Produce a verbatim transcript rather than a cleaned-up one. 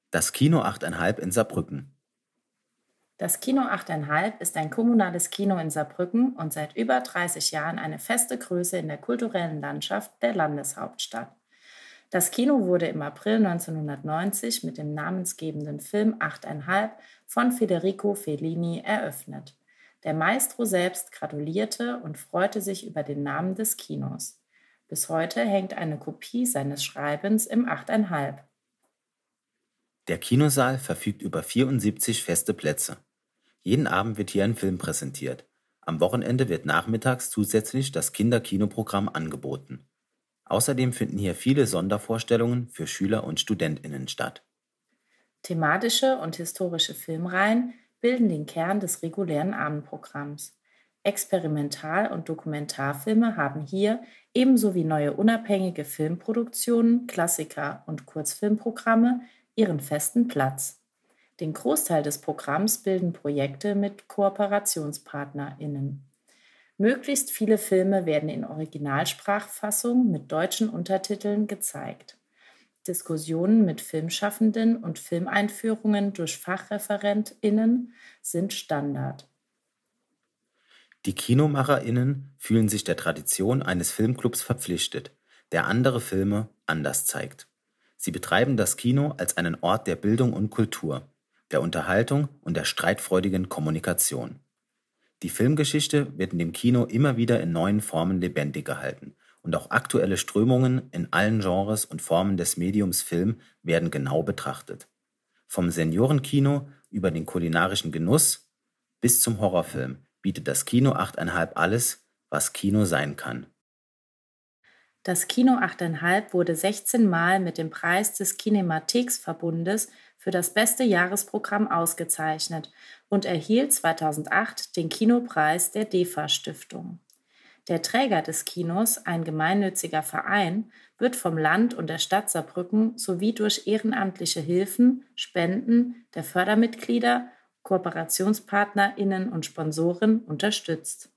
Das Kino achteinhalb in Saarbrücken. Das Kino achteinhalb ist ein kommunales Kino in Saarbrücken und seit über dreißig Jahren eine feste Größe in der kulturellen Landschaft der Landeshauptstadt. Das Kino wurde im April neunzehnhundertneunzig mit dem namensgebenden Film achteinhalb von Federico Fellini eröffnet. Der Maestro selbst gratulierte und freute sich über den Namen des Kinos. Bis heute hängt eine Kopie seines Schreibens im achteinhalb. Der Kinosaal verfügt über vierundsiebzig feste Plätze. Jeden Abend wird hier ein Film präsentiert. Am Wochenende wird nachmittags zusätzlich das Kinderkinoprogramm angeboten. Außerdem finden hier viele Sondervorstellungen für Schüler und StudentInnen statt. Thematische und historische Filmreihen bilden den Kern des regulären Abendprogramms. Experimental- und Dokumentarfilme haben hier ebenso wie neue unabhängige Filmproduktionen, Klassiker und Kurzfilmprogramme ihren festen Platz. Den Großteil des Programms bilden Projekte mit KooperationspartnerInnen. Möglichst viele Filme werden in Originalsprachfassung mit deutschen Untertiteln gezeigt. Diskussionen mit Filmschaffenden und Filmeinführungen durch FachreferentInnen sind Standard. Die KinomacherInnen fühlen sich der Tradition eines Filmclubs verpflichtet, der andere Filme anders zeigt. Sie betreiben das Kino als einen Ort der Bildung und Kultur, der Unterhaltung und der streitfreudigen Kommunikation. Die Filmgeschichte wird in dem Kino immer wieder in neuen Formen lebendig gehalten und auch aktuelle Strömungen in allen Genres und Formen des Mediums Film werden genau betrachtet. Vom Seniorenkino über den kulinarischen Genuss bis zum Horrorfilm bietet das Kino achteinhalb alles, was Kino sein kann. Das Kino achteinhalb wurde sechzehn Mal mit dem Preis des Kinematheksverbundes für das beste Jahresprogramm ausgezeichnet und erhielt zweitausendacht den Kinopreis der D E F A-Stiftung. Der Träger des Kinos, ein gemeinnütziger Verein, wird vom Land und der Stadt Saarbrücken sowie durch ehrenamtliche Hilfen, Spenden der Fördermitglieder, KooperationspartnerInnen und Sponsoren unterstützt.